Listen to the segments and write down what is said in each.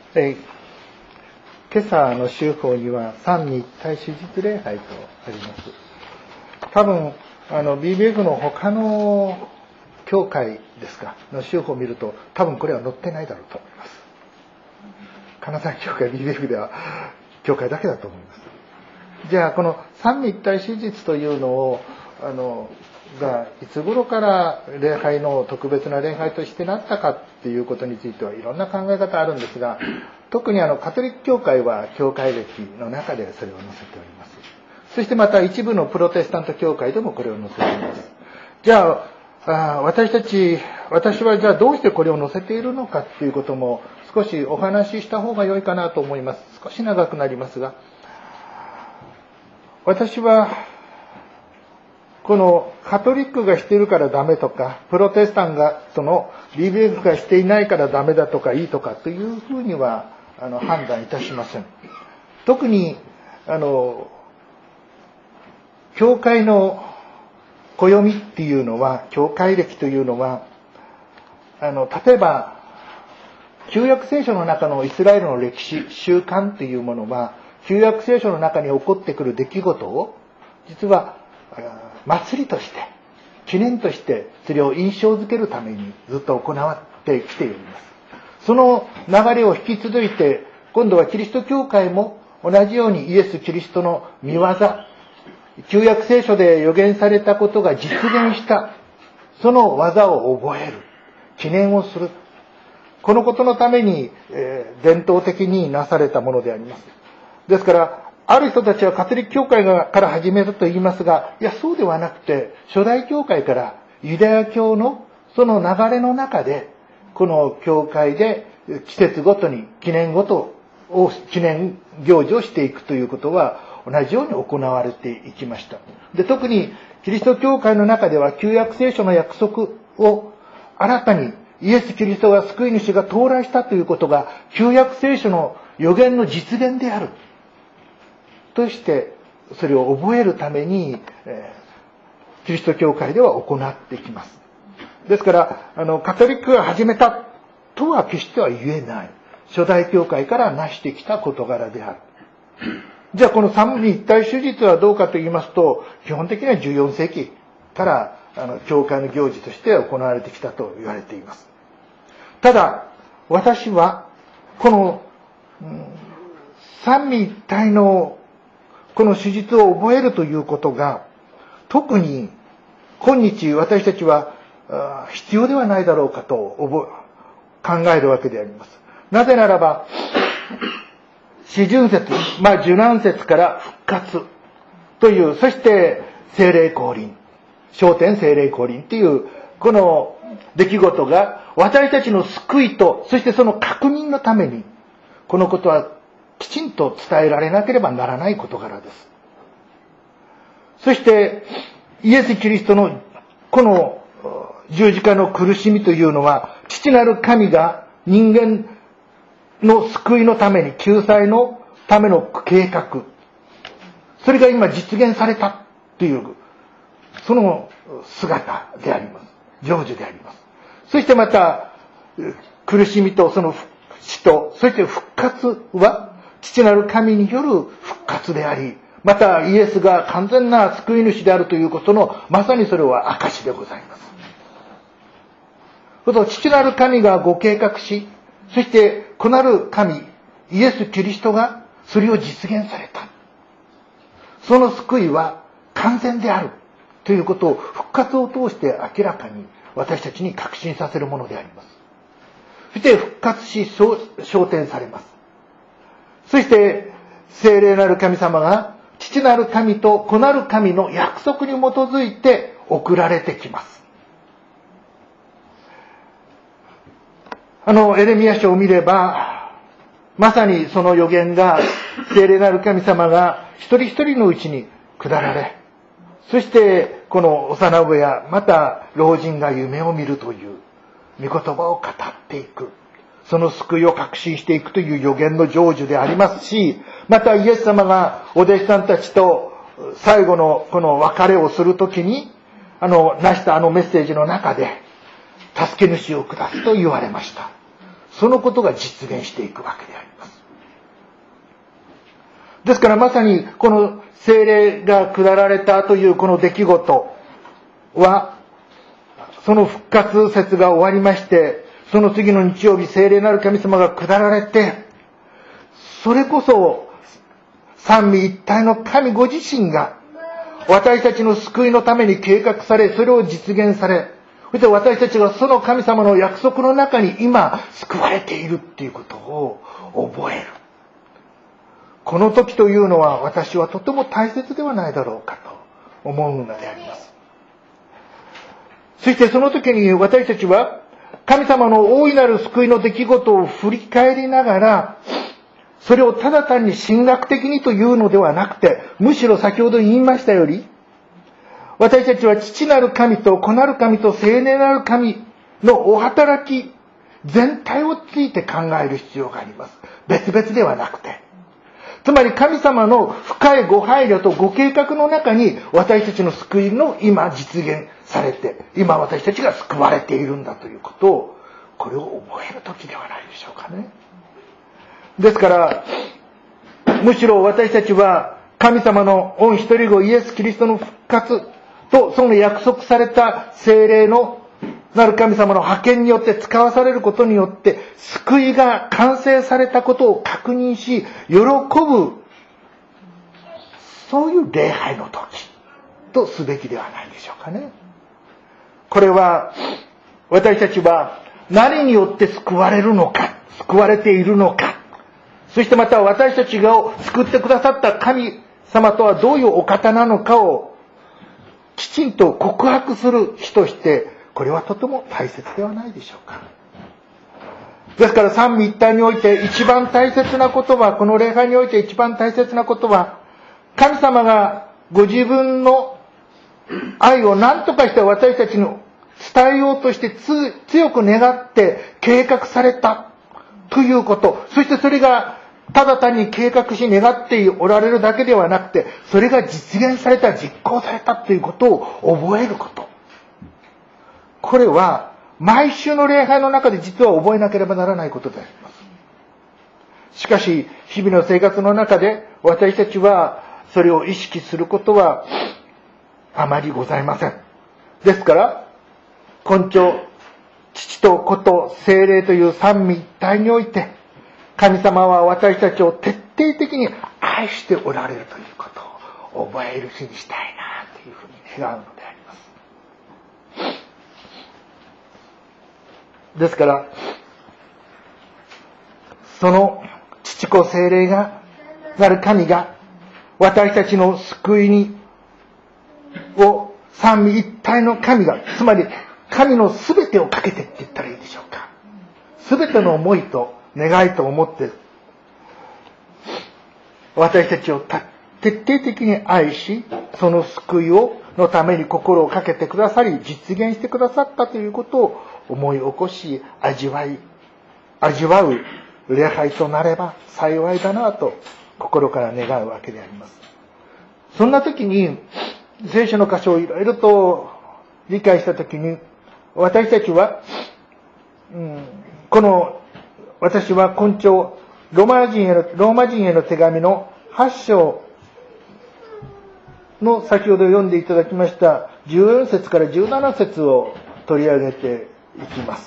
今朝の週報には三位一体手術礼拝とあります。多分BBF の他の教会ですかの週報を見ると多分これは載ってないだろうと思います。金沢教会 BBF では教会だけだと思います。じゃあこの三位一体手術というのをがいつ頃から礼拝の特別な礼拝としてなったかっていうことについてはいろんな考え方あるんですが、特にカトリック教会は教会歴の中でそれを載せております。そしてまた一部のプロテスタント教会でもこれを載せています。じゃあ私はじゃあどうしてこれを載せているのかっていうことも少しお話しした方が良いかなと思います。少し長くなりますが、私はこのカトリックがしているからダメとか、プロテスタントその BBF がしていないからダメだとかいいとかというふうには判断いたしません。特に教会の暦っていうのは、教会歴というのは例えば旧約聖書の中のイスラエルの歴史習慣というものは、旧約聖書の中に起こってくる出来事を実は祭りとして記念としてそれを印象づけるためにずっと行ってきています。その流れを引き続いて今度はキリスト教会も同じようにイエス・キリストの御業、旧約聖書で予言されたことが実現したその技を覚える、記念をする、このことのために伝統的になされたものであります。ですからある人たちはカトリック教会から始めたと言いますが、いやそうではなくて初代教会からユダヤ教のその流れの中でこの教会で季節ごとに記念行事をしていくということは同じように行われていきました。で、特にキリスト教会の中では旧約聖書の約束を新たにイエス・キリストが救い主が到来したということが旧約聖書の予言の実現であるとしてそれを覚えるためにキリスト教会では行ってきます。ですからカトリックが始めたとは決しては言えない、初代教会から成してきた事柄である。じゃあこの三位一体手術はどうかと言いますと、基本的には14世紀から教会の行事として行われてきたと言われています。ただ私はこの三位一体のこの手術を覚えるということが特に今日私たちは必要ではないだろうかと考えるわけであります。なぜならば四旬節、受難節から復活という、そして聖霊降臨、昇天聖霊降臨というこの出来事が私たちの救いと、そしてその確認のためにこのことはきちんと伝えられなければならない事柄です。そしてイエス・キリストのこの十字架の苦しみというのは、父なる神が人間の救いのために、救済のための計画、それが今実現されたというその姿であります。成就であります。そしてまた苦しみとその死と、そして復活は父なる神による復活であり、またイエスが完全な救い主であるということのまさにそれは証でございます。父なる神がご計画し、そして子なる神イエス・キリストがそれを実現された、その救いは完全であるということを復活を通して明らかに私たちに確信させるものであります。そして復活し昇天されます。そして聖霊なる神様が父なる神と子なる神の約束に基づいて送られてきます。エレミヤ書を見ればまさにその予言が聖霊なる神様が一人一人のうちに下られ、そしてこの幼子やまた老人が夢を見るという御言葉を語っていく、その救いを確信していくという予言の成就でありますし、またイエス様がお弟子さんたちと最後のこの別れをするときになしたメッセージの中で助け主を下すと言われました。 そのことが実現していくわけであります。ですからまさにこの聖霊が下られたというこの出来事は、その復活節が終わりまして、その次の日曜日、聖霊なる神様が下られて、それこそ三位一体の神ご自身が私たちの救いのために計画され、それを実現され、そして私たちがその神様の約束の中に今救われているっていうことを覚える。この時というのは私はとても大切ではないだろうかと思うのであります。そしてその時に私たちは神様の大いなる救いの出来事を振り返りながら、それをただ単に神学的にというのではなくて、むしろ先ほど言いましたより、私たちは父なる神と子なる神と聖霊なる神のお働き全体をついて考える必要があります。別々ではなくて。つまり神様の深いご配慮とご計画の中に私たちの救いの今実現されて、今私たちが救われているんだということを、これを覚える時ではないでしょうかね。ですから、むしろ私たちは神様の御一人子イエス・キリストの復活とその約束された聖霊のなる神様の派遣によって使わされることによって救いが完成されたことを確認し喜ぶ、そういう礼拝の時とすべきではないでしょうかね。これは私たちは何によって救われるのか、救われているのか、そしてまた私たちが救ってくださった神様とはどういうお方なのかをきちんと告白する日として、これはとても大切ではないでしょうか。ですから三位一体において一番大切なことは、この礼拝において一番大切なことは、神様がご自分の愛を何とかして私たちに伝えようとして強く願って計画されたということ、そしてそれがただ単に計画し願っておられるだけではなくて、それが実現された、実行されたということを覚えること。これは毎週の礼拝の中で実は覚えなければならないことであります。しかし日々の生活の中で私たちはそれを意識することはあまりございません。ですから今朝父と子と聖霊という三位一体において、神様は私たちを徹底的に愛しておられるということを覚える日にしたいなというふうに願うのであります。ですからその父子聖霊がなる神が私たちの救いにを三位一体の神が、つまり神のすべてをかけてって言ったらいいでしょうか。すべての思いと願いと思って私たちを徹底的に愛し、その救いのために心をかけてくださり実現してくださったということを思い起こし味わう礼拝となれば幸いだなと心から願うわけであります。そんな時に聖書の箇所をいろいろと理解した時に、私たちは、私は今朝ローマ人への手紙の8章の先ほど読んでいただきました14節から17節を取り上げていきます。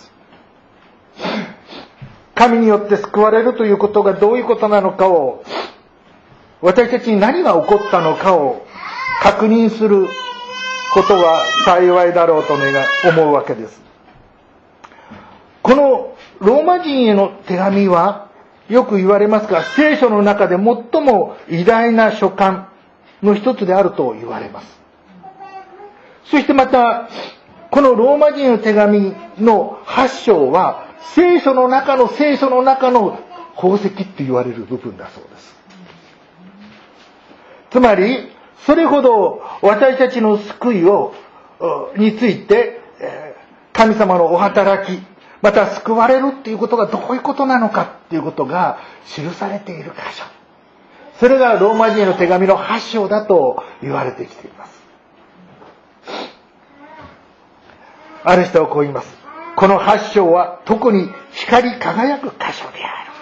神によって救われるということがどういうことなのかを、私たちに何が起こったのかを確認することは幸いだろうと思うわけです。このローマ人への手紙はよく言われますが、聖書の中で最も偉大な書簡の一つであると言われます。そしてまたこのローマ人への手紙の8章は聖書の中の宝石って言われる部分だそうです。つまりそれほど私たちの救いについて神様のお働き、また救われるっていうことがどういうことなのかっていうことが記されている箇所、それがローマ人への手紙の8章だと言われてきています。ある人はこう言います。 この8章は特に光り輝く箇所である。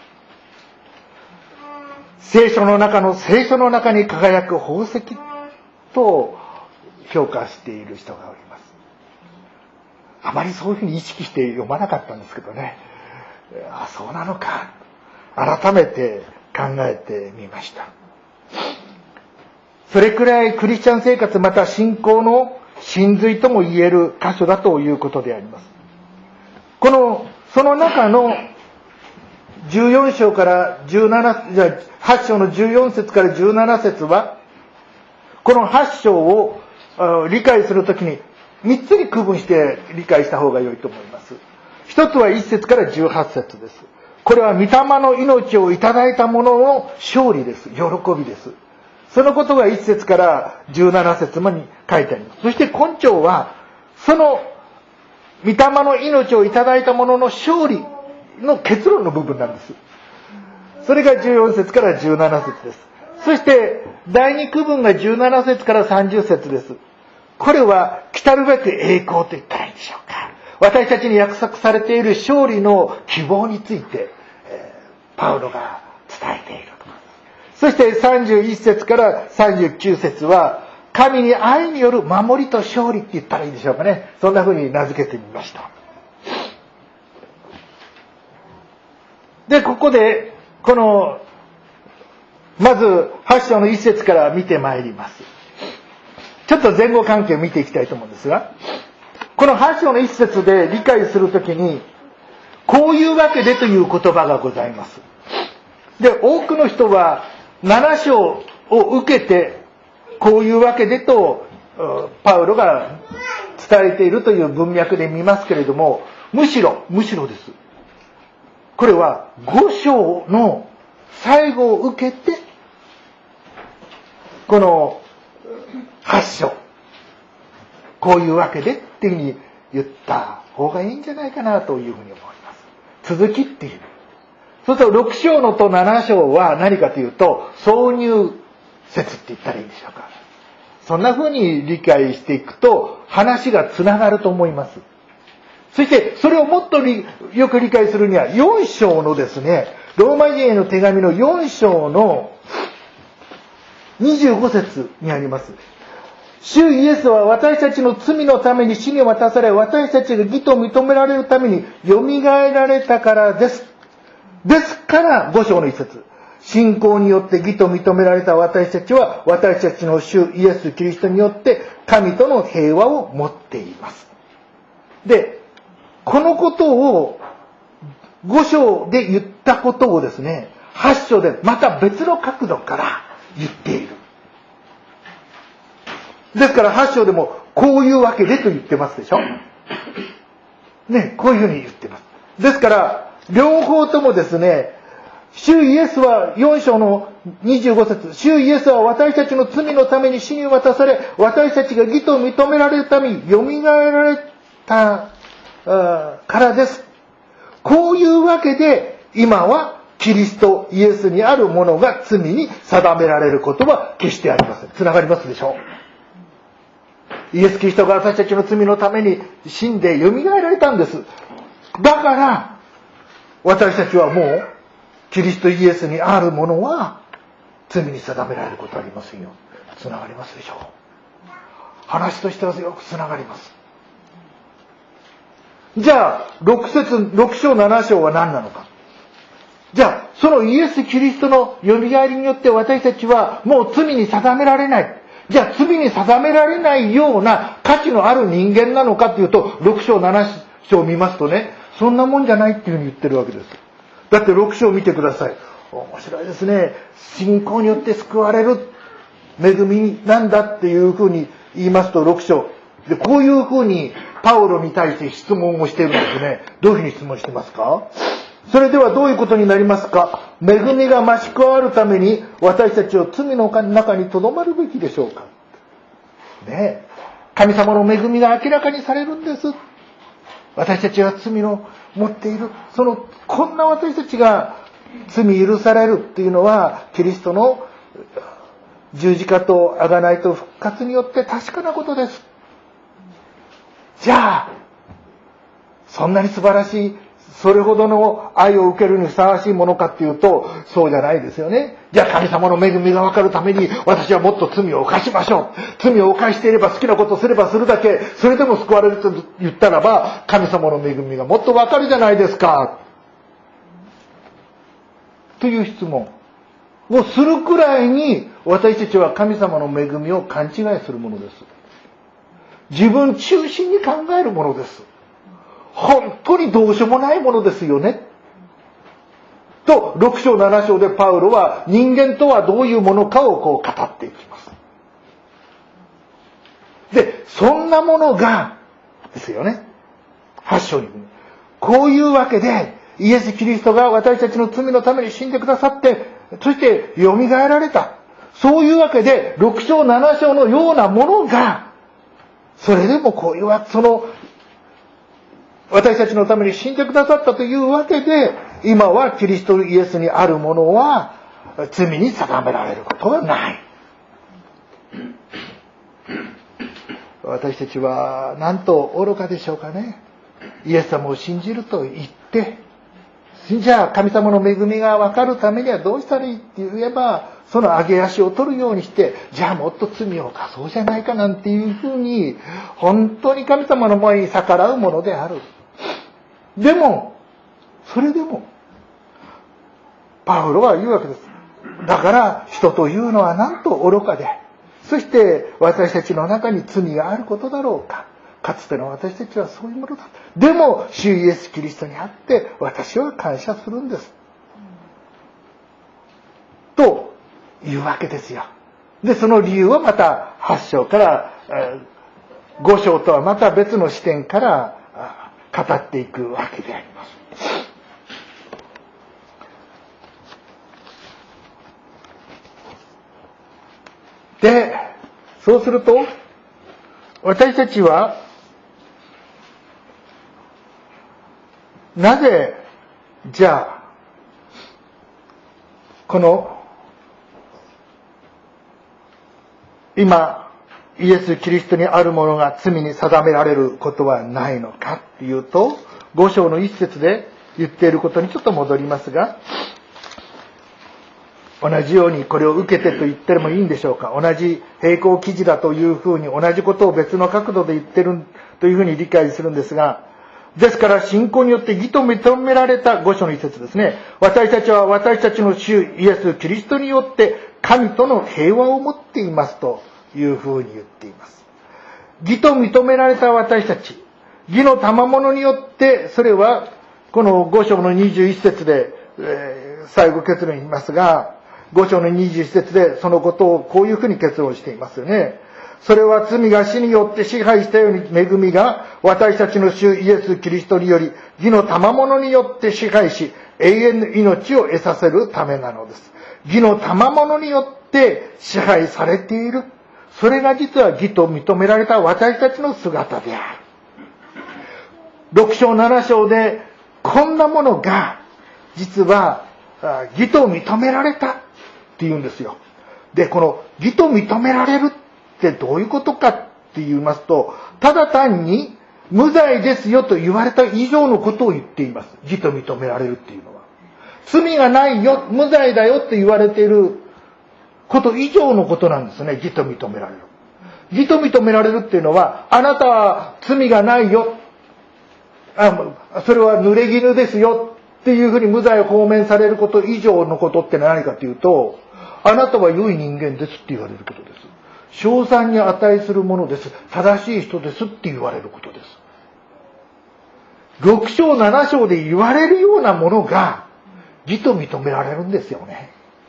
聖書の中に輝く宝石と評価している人がおります。あまりそういうふうに意識して読まなかったんですけどね、そうなのか、改めて考えてみました。それくらいクリスチャン生活、また信仰の真髄とも言える箇所だということであります。その中の14章から8章の14節から17節は、この8章を理解するときに3つに区分して理解した方が良いと思います。一つは1節から18節です。これは御霊の命をいただいた者の勝利です。喜びです。そのことが1節から17節までに書いてあります。そして根拠は、その御霊の命をいただいた者の勝利の結論の部分なんです。それが14節から17節です。そして第2区分が17節から30節です。これは来たるべく栄光と言ったらいいでしょうか。私たちに約束されている勝利の希望について、パウロが伝えている。そして31節から39節は、神に愛による守りと勝利って言ったらいいでしょうかね。そんな風に名付けてみました。で、ここで、まず8章の1節から見てまいります。ちょっと前後関係を見ていきたいと思うんですが、この8章の1節で理解するときに、こういうわけでという言葉がございます。で、多くの人は7章を受けて、こういうわけでとパウロが伝えているという文脈で見ますけれども、むしろです。これは5章の最後を受けて、この8章、こういうわけでっていうふうに言った方がいいんじゃないかなというふうに思います。続きっていう。そうすると6章のと7章は何かというと、挿入説って言ったらいいんでしょうか。そんな風に理解していくと話がつながると思います。そしてそれをもっとよく理解するには4章のですね、ローマ人への手紙の4章の25節にあります。主イエスは私たちの罪のために死に渡され、私たちが義と認められるために蘇られたからです。ですから5章の一節。信仰によって義と認められた私たちは、私たちの主イエス・キリストによって神との平和を持っています。で、このことを5章で言ったことをですね、8章でまた別の角度から言っている。ですから8章でもこういうわけでと言ってますでしょ。ね、こういうふうに言ってます。ですから両方ともですね、主イエスは4章の25節、主イエスは私たちの罪のために死に渡され、私たちが義と認められるために蘇られたからです。こういうわけで今はキリストイエスにあるものが罪に定められることは決してありません。つながりますでしょう。イエス・キリストが私たちの罪のために死んで蘇られたんです。だから私たちはもうキリストイエスにあるものは罪に定められることはありませんよ。つながりますでしょう。話としてはよくつながります。じゃあ6章7章は何なのか。じゃあそのイエス・キリストの蘇りによって私たちはもう罪に定められない。じゃあ罪に定められないような価値のある人間なのかというと、6章7章を見ますとね、そんなもんじゃないっていうふうに言ってるわけです。だって6章を見てください。面白いですね。信仰によって救われる恵みなんだっていうふうに言いますと6章で、こういうふうにパウロに対して質問をしているんですね。どういうふうに質問してますか？それではどういうことになりますか？恵みが増し加わるために私たちは罪の中に留まるべきでしょうか？ねえ、神様の恵みが明らかにされるんです。私たちは罪を持っている。こんな私たちが罪許されるっていうのは、キリストの十字架と贖いと復活によって確かなことです。じゃあ、 そんなに素晴らしい、それほどの愛を受けるにふさわしいものかっていうと、そうじゃないですよね。じゃあ神様の恵みが分かるために、私はもっと罪を犯しましょう。罪を犯していれば好きなことをすればするだけ、それでも救われると言ったらば、神様の恵みがもっと分かるじゃないですか。という質問をするくらいに、私たちは神様の恵みを勘違いするものです。自分中心に考えるものです。本当にどうしようもないものですよね。と、6章7章でパウロは人間とはどういうものかを語っていきます。で、そんなものが、ですよね。8章に。こういうわけで、イエス・キリストが私たちの罪のために死んでくださって、そして蘇られた。そういうわけで、6章7章のようなものが、それでもこういう私たちのために死んでくださったというわけで、今はキリストイエスにあるものは罪に定められることはない。私たちはなんと愚かでしょうかね。イエス様を信じると言って、じゃあ神様の恵みが分かるためにはどうしたらいいって言えば、その上げ足を取るようにして、じゃあもっと罪を犯そうじゃないかなんていうふうに、本当に神様の前に逆らうものである。でも、それでも、パウロは言うわけです。だから人というのはなんと愚かで、そして私たちの中に罪があることだろうか。かつての私たちはそういうものだ。でも、主イエス・キリストにあって私は感謝するんです。というわけですよ。で、その理由はまた8章から5章とはまた別の視点から語っていくわけであります。で、そうすると、私たちは、なぜ、じゃあ、この、今、イエス・キリストにあるものが罪に定められることはないのかっていうと、5章の一節で言っていることにちょっと戻りますが、同じようにこれを受けてと言ってもいいんでしょうか。同じ並行記事だというふうに同じことを別の角度で言ってるというふうに理解するんですが、ですから信仰によって義と認められた5章の一節ですね。私たちは私たちの主イエス・キリストによって神との平和を持っていますというふうに言っています。義と認められた私たち、義の賜物によって、それはこの5章の21節で、最後結論に言いますが、5章の21節でそのことをこういうふうに結論していますよね。それは罪が死によって支配したように恵みが私たちの主イエス・キリストにより義の賜物によって支配し永遠の命を得させるためなのです。義の賜物によって支配されている。それが実は義と認められた私たちの姿である。6章7章でこんなものが実は義と認められたっていうんですよ。で、この義と認められるってどういうことかって言いますと、ただ単に無罪ですよと言われた以上のことを言っています。義と認められるっていうのは。罪がないよ、無罪だよって言われていること以上のことなんですね。義と認められる。義と認められるっていうのは、あなたは罪がないよ。それは濡れ衣ですよっていうふうに無罪を放免されること以上のことって何かというと、あなたは良い人間ですって言われることです。称賛に値するものです。正しい人ですって言われることです。6章7章で言われるようなものが義と認められるんですよね。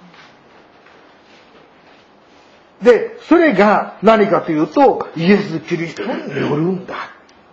で、それが何かというと、イエス・キリストによるんだ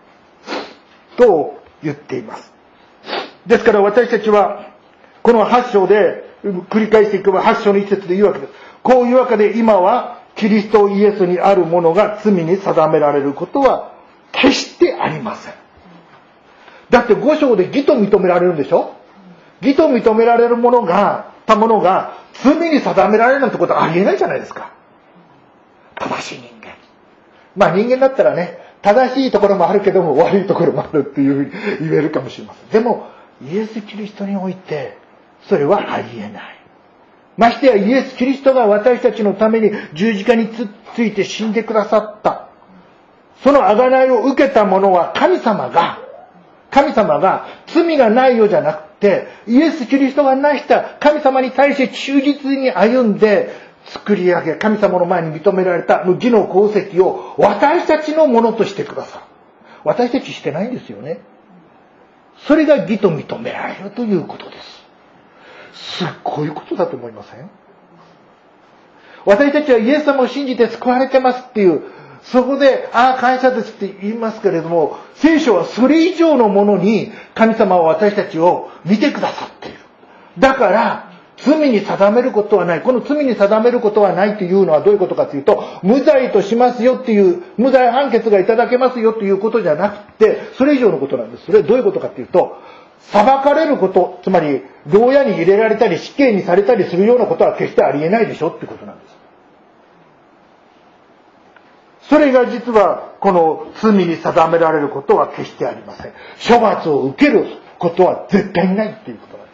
と言っています。ですから私たちはこの8章で繰り返していけば8章の一節で言うわけです。こういうわけで今はキリストイエスにあるものが罪に定められることは決してありません。だって5章で義と認められるんでしょ。義と認められるものが罪に定められるなんてことはありえないじゃないですか。正しい人間。人間だったらね、 正しいところもあるけども悪いところもあるっていうふうに言えるかもしれません。でもイエス・キリストにおいてそれはありえない。ましてやイエス・キリストが私たちのために十字架について死んでくださった。その贖いを受けた者は神様が罪がないよじゃなくて、イエス・キリストが成した神様に対して忠実に歩んで作り上げ、神様の前に認められた義の功績を私たちのものとしてくださる。私たちしてないんですよね。それが義と認められるということです。すっごいことだと思いません？私たちはイエス様を信じて救われてますっていう、そこで、感謝ですって言いますけれども、聖書はそれ以上のものに神様は私たちを見てくださっている。だから、罪に定めることはない。この罪に定めることはないというのはどういうことかというと、無罪としますよっていう、無罪判決がいただけますよということじゃなくて、それ以上のことなんです。それはどういうことかというと、裁かれること、つまり、牢屋に入れられたり死刑にされたりするようなことは決してありえないでしょってことなんです。それが実はこの罪に定められることは決してありません。処罰を受けることは絶対にないっていうことなんです。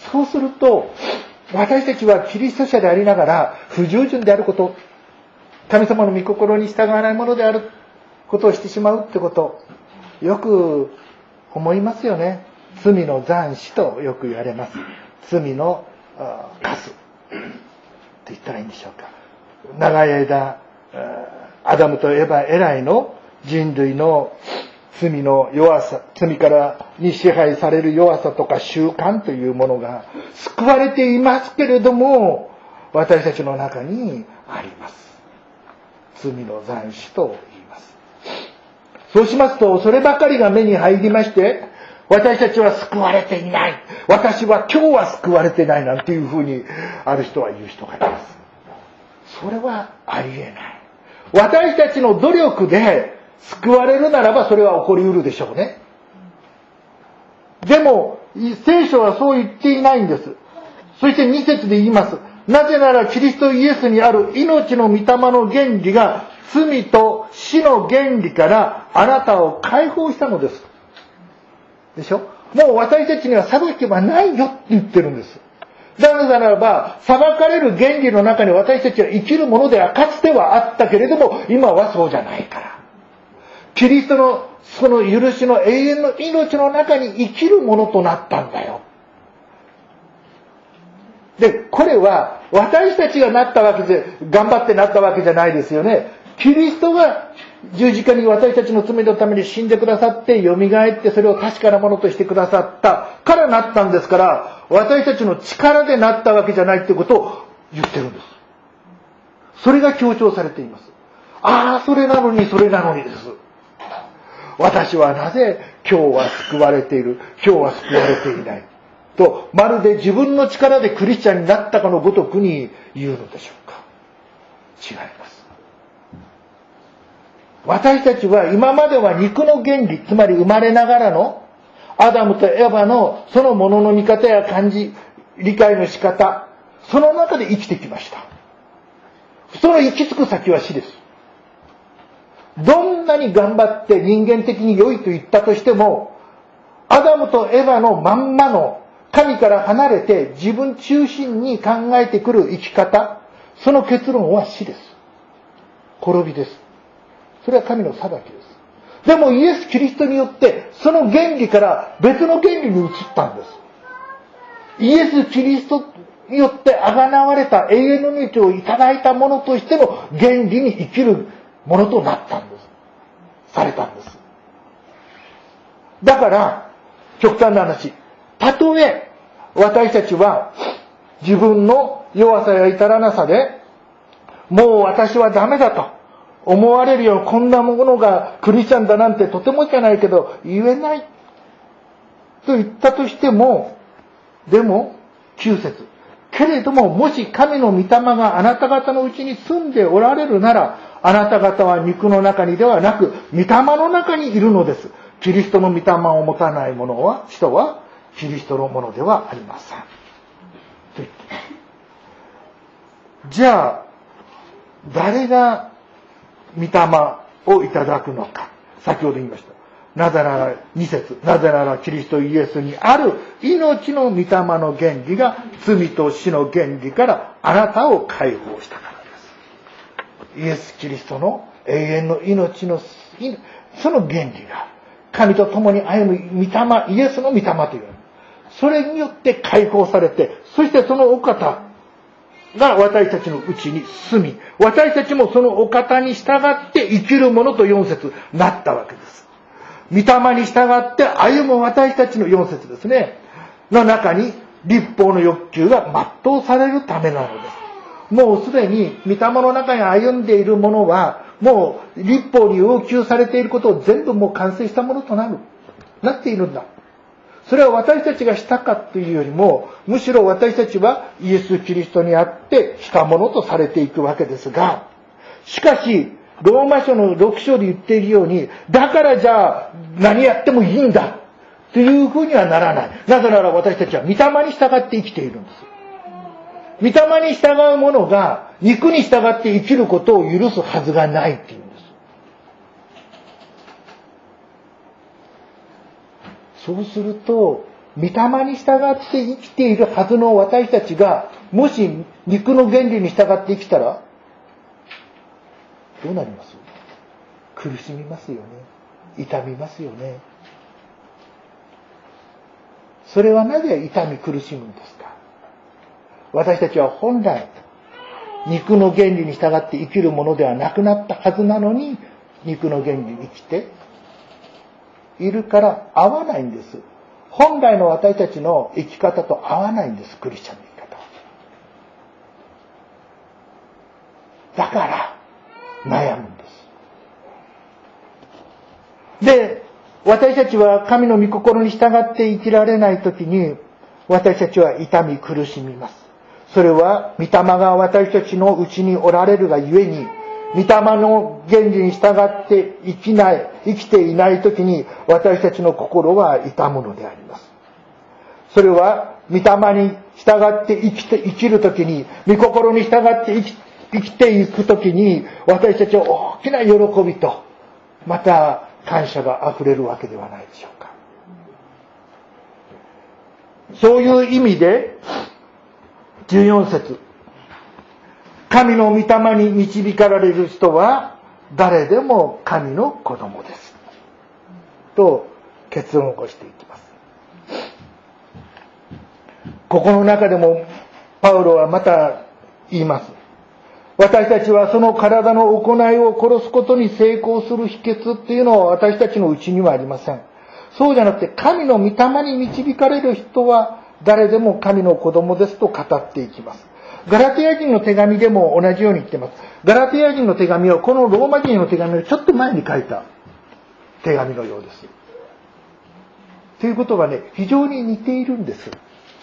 そうすると私たちはキリスト者でありながら不従順であること、神様の御心に従わないものであることをしてしまうってこと、よく思いますよね。罪の残死とよく言われます。罪のカスって言ったらいいんでしょうか。長い間アダムとエバ以来の人類の罪の弱さ、罪からに支配される弱さとか習慣というものが救われていますけれども、私たちの中にあります。罪の残死と言います。そうしますと、そればかりが目に入りまして、私たちは救われていない、私は今日は救われてないなんていうふうにある人は言う人がいます。それはありえない。私たちの努力で救われるならばそれは起こりうるでしょうね。でも聖書はそう言っていないんです。そして2節で言います。なぜならキリストイエスにある命の御霊の原理が罪と死の原理からあなたを解放したのです。でしょ？もう私たちには裁きはないよって言ってるんです。なぜならば、裁かれる原理の中に私たちは生きるものではかつてはあったけれども、今はそうじゃないから。キリストのその許しの永遠の命の中に生きるものとなったんだよ。で、これは私たちがなったわけで、頑張ってなったわけじゃないですよね。キリストが十字架に私たちの罪のために死んでくださって蘇ってそれを確かなものとしてくださったからなったんですから、私たちの力でなったわけじゃないってことを言ってるんです。それが強調されています。それなのにです。私はなぜ今日は救われている、今日は救われていないと、まるで自分の力でクリスチャンになったかのごとくに言うのでしょうか。違います。私たちは今までは肉の原理、つまり生まれながらのアダムとエヴァのそのものの見方や感じ、理解の仕方、その中で生きてきました。その行き着く先は死です。どんなに頑張って人間的に良いと言ったとしても、アダムとエヴァのまんまの神から離れて自分中心に考えてくる生き方、その結論は死です。滅びです。それは神の裁きです。でもイエス・キリストによってその原理から別の原理に移ったんです。イエス・キリストによって贖われた永遠の命をいただいたものとしての原理に生きるものとなったんです。されたんです。だから極端な話、たとえ私たちは自分の弱さや至らなさでもう私はダメだと思われるよ、こんなものがクリスチャンだなんてとてもじゃないけど言えないと言ったとしても、でも9節、けれどももし神の御霊があなた方のうちに住んでおられるなら、あなた方は肉の中にではなく御霊の中にいるのです。キリストの御霊を持たない人はキリストのものではありませんと言っています。じゃあ誰が御霊をいただくのか。先ほど言いました。なぜなら、2節、なぜならキリストイエスにある命の御霊の原理が罪と死の原理からあなたを解放したからです。イエス・キリストの永遠の命の、その原理が、神と共に歩む御霊、イエスの御霊という。それによって解放されて、そしてそのお方が私たちのうちに住み、私たちもそのお方に従って生きるものと4節なったわけです。御霊に従って歩む私たちの4節ですね。の中に律法の欲求が全うされるためなのです。もうすでに御霊の中に歩んでいるものは、もう律法に要求されていることを全部もう完成したものとなっているんだ。それは私たちがしたかというよりも、むしろ私たちはイエス・キリストにあってしたものとされていくわけですが、しかし、ローマ書の6章で言っているように、だからじゃあ何やってもいいんだというふうにはならない。なぜなら私たちは御霊に従って生きているんです。御霊に従う者が肉に従って生きることを許すはずがないっていうんです。そうすると、御霊に従って生きているはずの私たちが、もし肉の原理に従って生きたら、どうなります？苦しみますよね。痛みますよね。それはなぜ痛み苦しむんですか？私たちは本来、肉の原理に従って生きるものではなくなったはずなのに、肉の原理に生きているから合わないんです。本来の私たちの生き方と合わないんです、クリスチャンの生き方は。だから悩むんです。で、私たちは神の御心に従って生きられないときに、私たちは痛み苦しみます。それは御霊が私たちのうちにおられるがゆえに、御霊の原理に従って生きていないときに、私たちの心は痛むのであります。それは御霊に従って生きるときに、御心に従って生きていくときに、私たちは大きな喜びと、また感謝が溢れるわけではないでしょうか。そういう意味で、14節、神の御霊に導かれる人は誰でも神の子供です。と結論を起こしていきます。ここの中でもパウロはまた言います。私たちはその体の行いを殺すことに成功する秘訣っていうのは私たちのうちにはありません。そうじゃなくて神の御霊に導かれる人は誰でも神の子供ですと語っていきます。ガラテヤ人の手紙でも同じように言っています。ガラテヤ人の手紙はこのローマ人の手紙のちょっと前に書いた手紙のようです。ということはね、非常に似ているんです。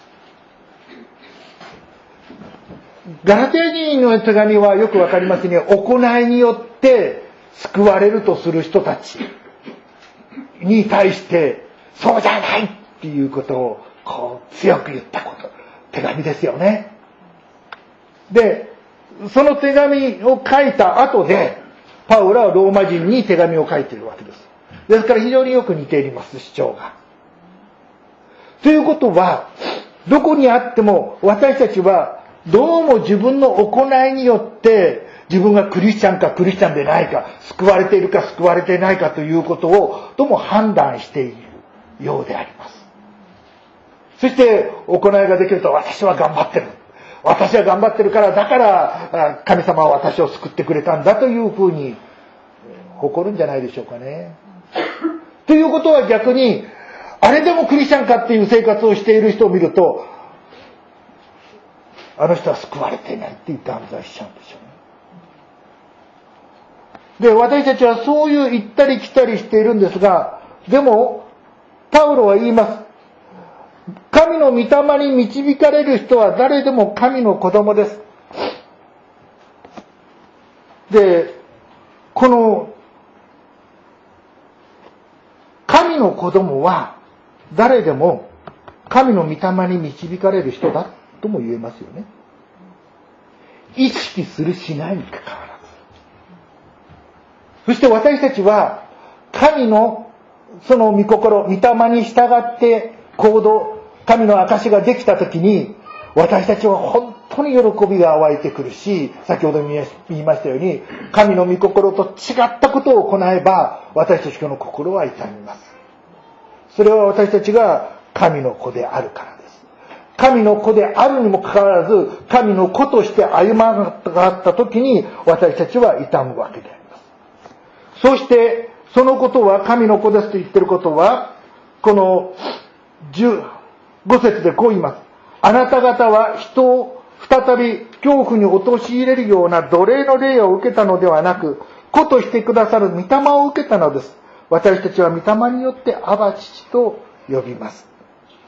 ガラテヤ人の手紙はよくわかりますね。行いによって救われるとする人たちに対して、そうじゃないっていうことを強く言った手紙ですよね。で、その手紙を書いた後で、パウロはローマ人に手紙を書いているわけです。ですから非常によく似ています、主張が。ということは、どこにあっても私たちはどうも自分の行いによって自分がクリスチャンかクリスチャンでないか、救われているか救われていないかということをどうも判断しているようであります。そして行いができると私は頑張ってる。私は頑張ってるから、だから神様は私を救ってくれたんだというふうに誇るんじゃないでしょうかね。ということは逆に、あれでもクリスチャンかっていう生活をしている人を見ると、あの人は救われていないって言って断罪しちゃうんでしょうね。で、私たちはそういう行ったり来たりしているんですが、でもパウロは言います。神の御霊に導かれる人は誰でも神の子供です。で、この神の子供は誰でも神の御霊に導かれる人だとも言えますよね。意識するしないにかかわらず。 そして私たちは神のその御心、御霊に従って行動、神の証ができたときに、私たちは本当に喜びが湧いてくるし、先ほど言いましたように、神の御心と違ったことを行えば、私たちの心は痛みます。それは私たちが神の子であるからです。神の子であるにもかかわらず、神の子として歩まなかったときに、私たちは痛むわけであります。そして、そのことは、神の子ですと言っていることは、この15節でこう言います。あなた方は人を再び恐怖に陥れるような奴隷の霊を受けたのではなく、子としてくださる御霊を受けたのです。私たちは御霊によってアバ父と呼びます。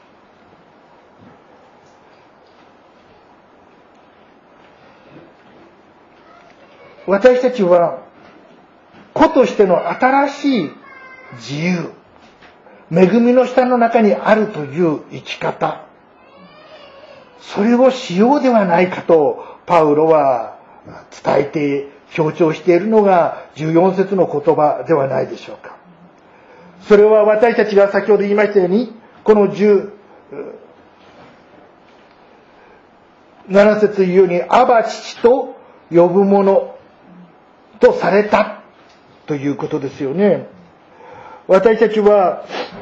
私たちは子としての新しい自由、恵みの下の中にあるという生き方、それをしようではないかとパウロは伝えて強調しているのが14節の言葉ではないでしょうか。それは私たちが先ほど言いましたように、この17節言うように、アバ父と呼ぶものとされたということですよね。私たちは、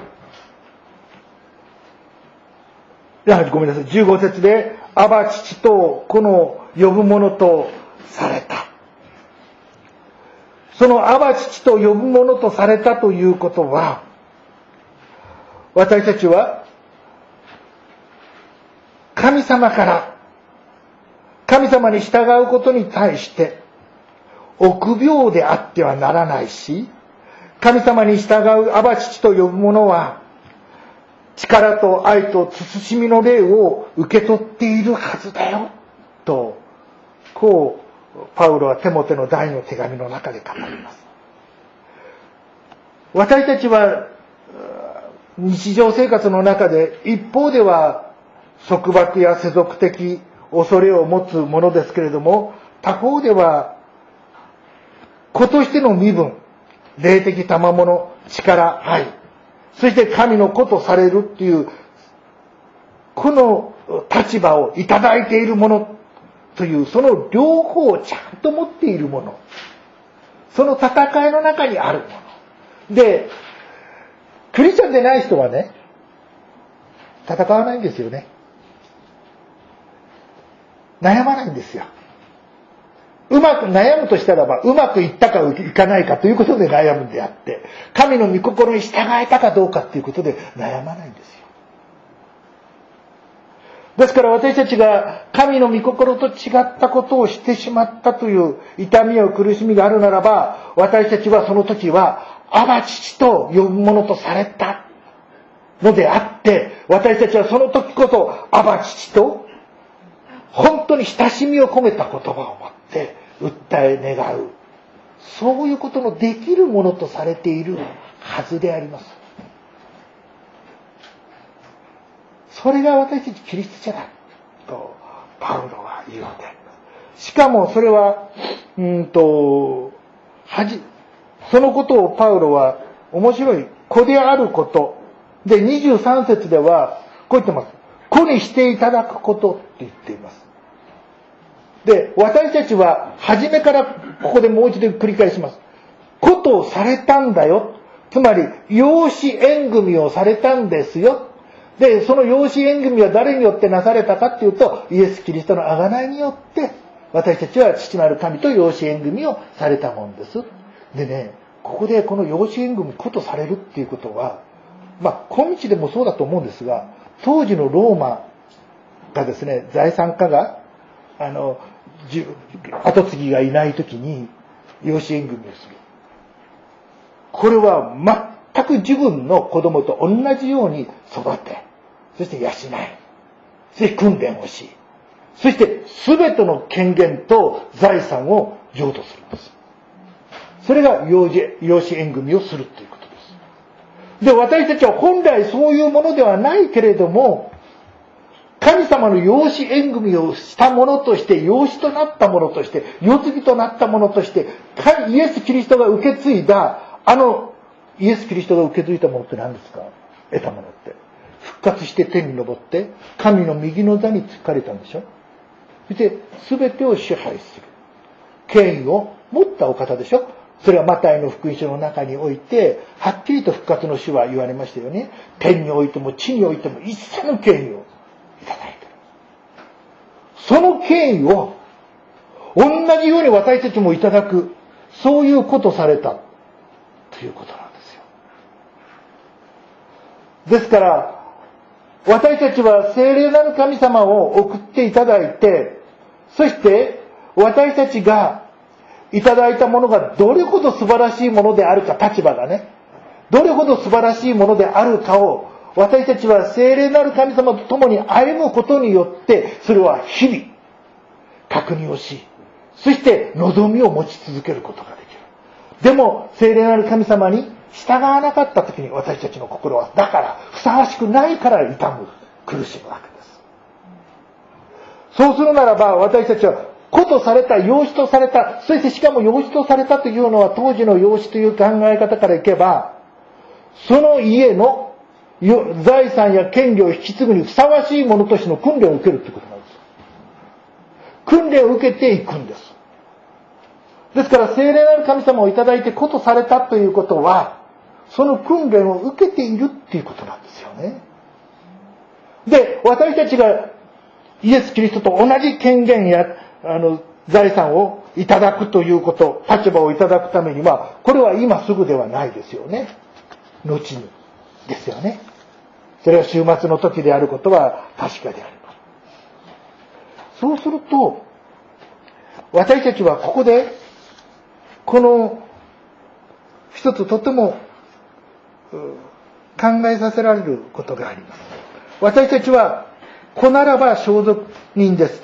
ごめんなさい、15節で、アバ父とこの呼ぶものとされた。そのアバ父と呼ぶものとされたということは、私たちは、神様から、神様に従うことに対して、臆病であってはならないし、神様に従うアバ父と呼ぶ者は、力と愛と慎みの霊を受け取っているはずだよ、と、こう、パウロはテモテの第2の手紙の中で語ります。私たちは、日常生活の中で、一方では、束縛や世俗的恐れを持つものですけれども、他方では、子としての身分、霊的賜物、力、愛、そして神の子とされるっていう、この立場をいただいているものという、その両方をちゃんと持っているもの。その戦いの中にあるもの。で、クリスチャンでない人はね、戦わないんですよね。悩まないんですよ。うまく悩むとしたらば、うまくいったかいかないかということで悩むんであって、神の御心に従えたかどうかということで悩まないんですよ。ですから私たちが神の御心と違ったことをしてしまったという痛みや苦しみがあるならば、私たちはその時はアバ父と呼ぶものとされたのであって、私たちはその時こそアバ父と本当に親しみを込めた言葉を持って訴え願う、そういうことのできるものとされているはずであります。それが私たちキリスト者だとパウロは言うのであります。しかもそれはそのことをパウロは面白い子であることで、23節ではこう言ってます。子にしていただくことって言っています。で、私たちは初めからここでもう一度繰り返します。子とされたんだよ。つまり養子縁組をされたんですよ。で、その養子縁組は誰によってなされたかっていうと、イエス・キリストの贖いによって私たちは父なる神と養子縁組をされたもんです。でね、ここでこの養子縁組子とされるっていうことは、今日でもそうだと思うんですが、当時のローマがですね、財産家が後継ぎがいない時に養子縁組をする。これは全く自分の子供と同じように育て、そして養い、そして訓練をし、そして全ての権限と財産を譲渡するんです。それが養子縁組をするということです。で、私たちは本来そういうものではないけれども、神様の養子縁組をしたものとして、養子となったものとして、世継ぎとなったものとして、イエス・キリストが受け継いだ、イエス・キリストが受け継いだものって何ですか？得たものって。復活して天に昇って、神の右の座につかれたんでしょ。そして、すべてを支配する。権威を持ったお方でしょ。それはマタイの福音書の中において、はっきりと復活の主は言われましたよね。天においても地においても一切の権威をいただいている。その権威を、同じように私たちもいただく、そういうことされた、ということなんですよ。ですから、私たちは聖霊なる神様を送っていただいて、そして私たちがいただいたものがどれほど素晴らしいものであるか、立場がね、どれほど素晴らしいものであるかを、私たちは聖霊なる神様と共に歩むことによって、それは日々確認をし、そして望みを持ち続けることができる。でも聖霊なる神様に従わなかった時に、私たちの心はだからふさわしくないから痛む、苦しむわけです。そうするならば、私たちは子とされた、養子とされた、そしてしかも養子とされたというのは、当時の養子という考え方からいけば、その家の財産や権利を引き継ぐにふさわしいものとしての訓練を受けるということなんです。訓練を受けていくんです。ですから聖霊なる神様をいただいて子とされたということは、その訓練を受けているっていうことなんですよね。で、私たちがイエス・キリストと同じ権限や財産をいただくということ、立場をいただくためには、これは今すぐではないですよね。後にですよね。それは終末の時であることは確かであります。そうすると、私たちはここでこの一つとても考えさせられることがあります。私たちは子ならば相続人です。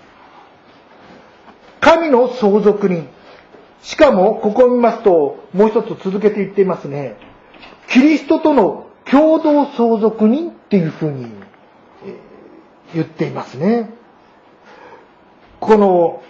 神の相続人。しかもここを見ますと、もう一つ続けて言っていますね。キリストとの共同相続人っていうふうに言っていますね。この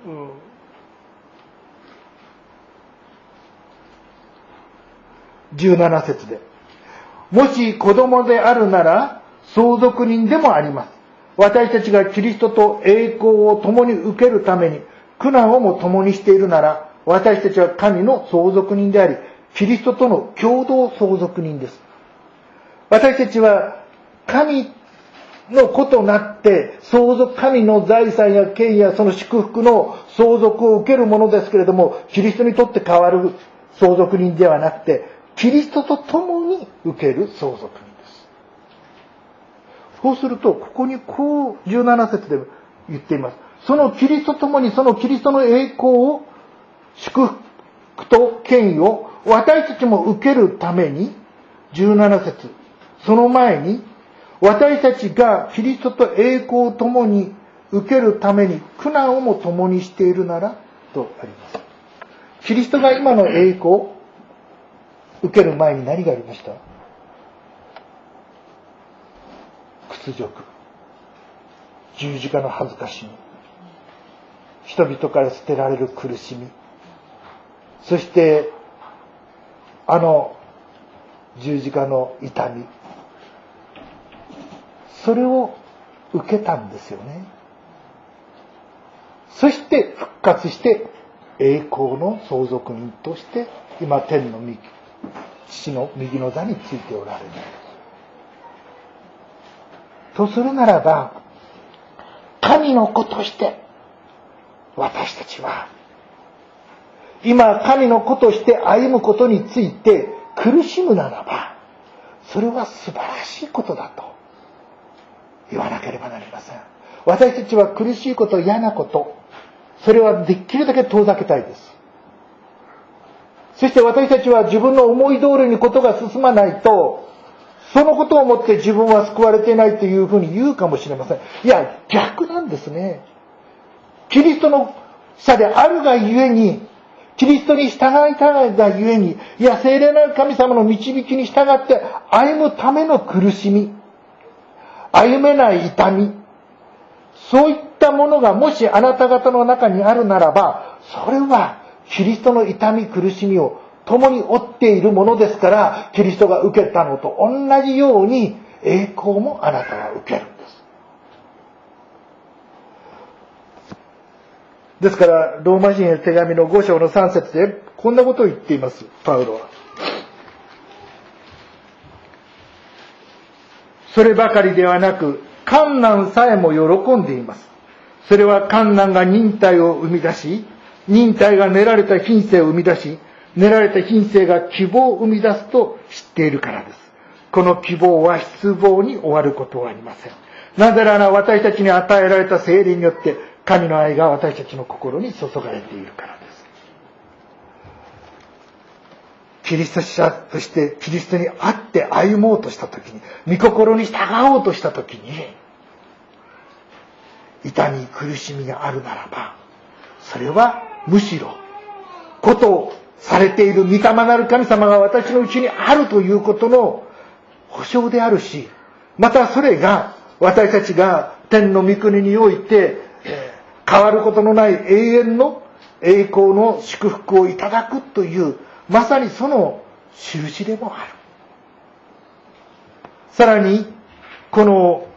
17節で、もし子供であるなら相続人でもあります。私たちがキリストと栄光を共に受けるために苦難をも共にしているなら、私たちは神の相続人であり、キリストとの共同相続人です。私たちは神の子となって神の財産や権威やその祝福の相続を受けるものですけれども、キリストにとって代わる相続人ではなくて、キリストと共に受ける相続人です。そうすると、ここにこう17節で言っています。そのキリストと共にそのキリストの栄光を、祝福と権威を私たちも受けるために、17節、その前に、私たちがキリストと栄光を共に受けるために苦難をも共にしているなら、とあります。キリストが今の栄光を受ける前に何がありました？屈辱、十字架の恥ずかしみ、人々から捨てられる苦しみ、そして十字架の痛み、それを受けたんですよね。そして復活して栄光の相続人として今天の父の右の座についておられる。とするならば、神の子として私たちは今神の子として歩むことについて苦しむならば、それは素晴らしいことだと言わなければなりません。私たちは苦しいこと、嫌なこと、それはできるだけ遠ざけたいです。そして私たちは自分の思い通りにことが進まないと、そのことをもって自分は救われていないというふうに言うかもしれません。いや、逆なんですね。キリストの者であるがゆえに、キリストに従いたいがゆえに、いや、聖霊なる神様の導きに従って歩むための苦しみ、歩めない痛み、 そういったものがもしあなた方の中にあるならば、それはキリストの痛み苦しみを共に負っているものですから、キリストが受けたのと同じように栄光もあなたは受けるんです。ですから、ローマ人への手紙の5章の3節でこんなことを言っています、パウロは。そればかりではなく、患難さえも喜んでいます。それは患難が忍耐を生み出し、忍耐が練られた品性を生み出し、練られた品性が希望を生み出すと知っているからです。この希望は失望に終わることはありません。なぜなら私たちに与えられた聖霊によって神の愛が私たちの心に注がれているからです。キリスト者としてキリストに会って歩もうとしたときに、御心に従おうとしたときに、痛み苦しみがあるならば、それはむしろことをされている御霊なる神様が私のうちにあるということの保証であるし、またそれが私たちが天の御国において変わることのない永遠の栄光の祝福をいただくという、まさにその印でもある。さらにこの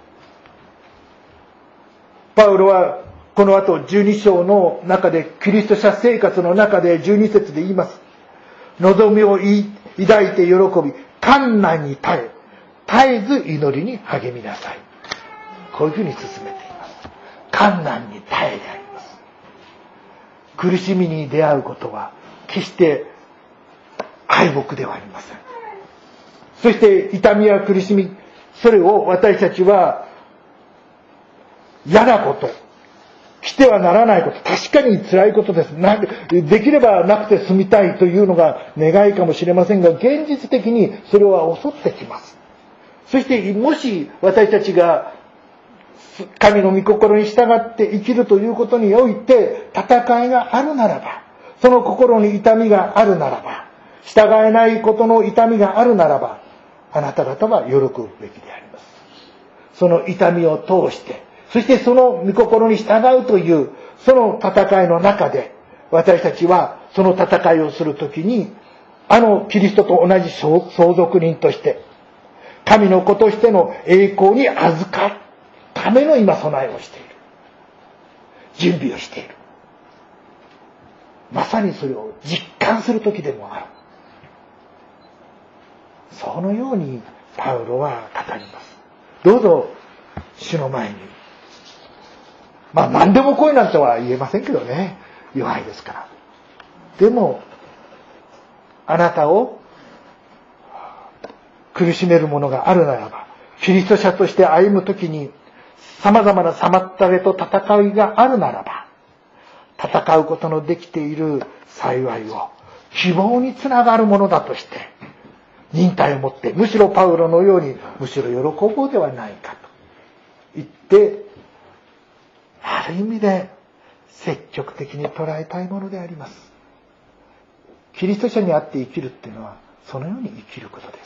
パウロはこの後12章の中で、キリスト者生活の中で12節で言います。望みを抱いて喜び、困難に絶えず祈りに励みなさい。こういうふうに進めています。困難に耐えであります。苦しみに出会うことは決して敗北ではありません。そして痛みや苦しみ、それを私たちは嫌なこと、してはならないこと、確かに辛いことです。できればなくて済みたいというのが願いかもしれませんが、現実的にそれは襲ってきます。そしてもし私たちが神の御心に従って生きるということにおいて戦いがあるならば、その心に痛みがあるならば、従えないことの痛みがあるならば、あなた方は喜ぶべきであります。その痛みを通して、そしてその御心に従うというその戦いの中で、私たちはその戦いをするときに、キリストと同じ相続人として神の子としての栄光に預かるための今備えをしている、準備をしている、まさにそれを実感するときでもある。そのようにパウロは語ります。どうぞ主の前に、何でも来いなんては言えませんけどね、弱いですから。でもあなたを苦しめるものがあるならば、キリスト者として歩むときに様々な妨げと戦いがあるならば、戦うことのできている幸いを希望につながるものだとして忍耐を持って、むしろパウロのようにむしろ喜ぼうではないかと言って、ある意味で積極的に捉えたいものであります。キリスト者にあって生きるっていうのはそのように生きることです。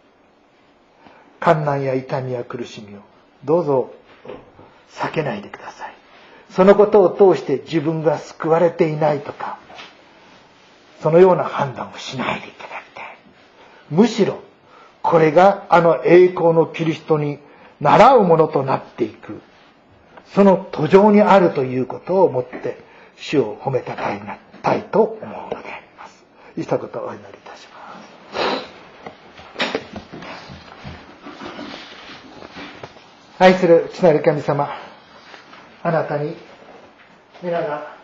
困難や痛みや苦しみをどうぞ避けないでください。そのことを通して自分が救われていないとか、そのような判断をしないでいただきたい。むしろこれが栄光のキリストに倣うものとなっていく、その途上にあるということをもって主を褒めたたいと思うのであります。一言お祈りいたします。愛する父なる神様、あなたに皆が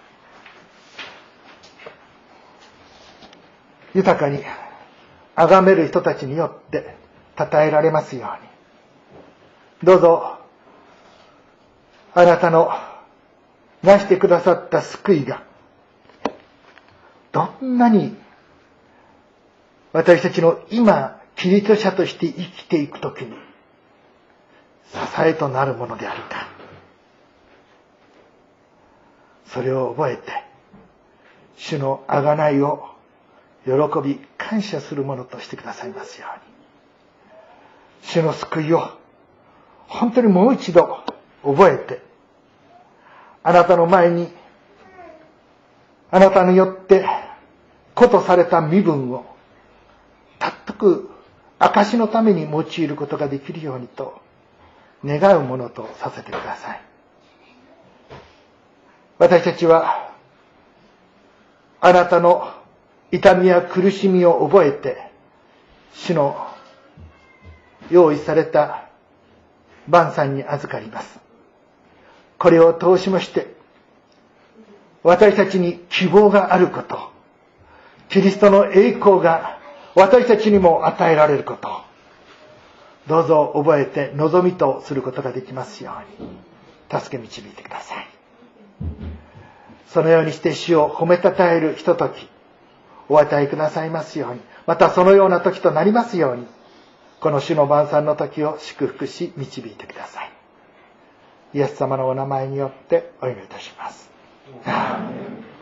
豊かに崇める人たちによって称えられますように、どうぞあなたのなしてくださった救いがどんなに私たちの今キリスト者として生きていくときに支えとなるものであるか、それを覚えて主の贖いを喜び感謝するものとしてくださいますように、主の救いを本当にもう一度覚えて、 あなたの前に、あなたによって子とされた身分を尊く証のために用いることができるようにと願うものとさせてください。私たちはあなたの痛みや苦しみを覚えて、主の用意された晩餐に預かります。これを通しまして、私たちに希望があること、キリストの栄光が私たちにも与えられること、どうぞ覚えて望みとすることができますように、助け導いてください。そのようにして主を褒めたたえるひととき、お与えくださいますように、またそのような時となりますように、この主の晩餐の時を祝福し導いてください。イエス様のお名前によってお祈りいたします。